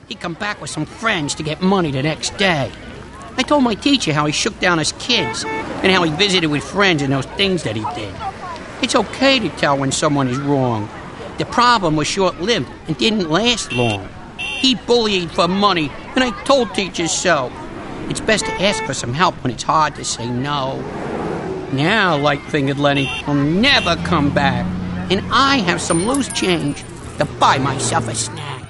he'd come back with some friends to get money the next day. I told my teacher how he shook down his kids and how he visited with friends and those things that he did. It's okay to tell when someone is wrong. The problem was short-lived and didn't last long. He bullied for money, and I told teachers so. It's best to ask for some help when it's hard to say no. Now, Light-Fingered Lenny will never come back, and I have some loose change to buy myself a snack.